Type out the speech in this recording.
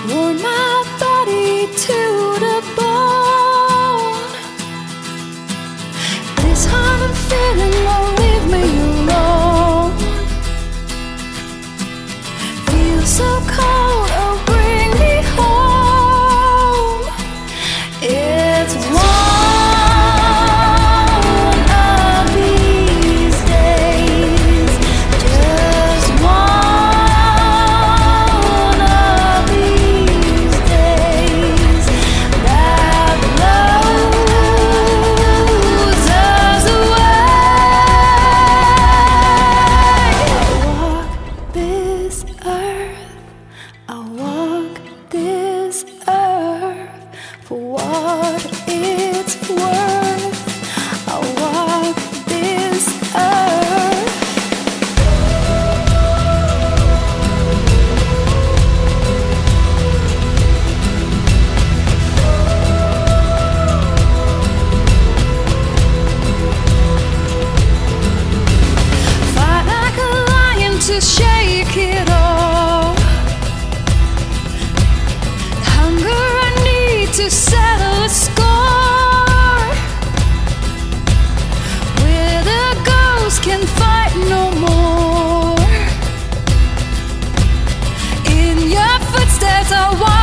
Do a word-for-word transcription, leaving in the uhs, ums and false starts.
worn my body to the bone. This haunting feeling won't leave me alone. Feel so cold, oh bring me home. It's one of these days, just one of these days, that blows us away. I walk this earth, I walk this earth for what it's worth. I walk this earth. Fight like a lion to shake it off. Hunger I need to settle a score. Where the ghost can fight no more. In your footsteps I walk.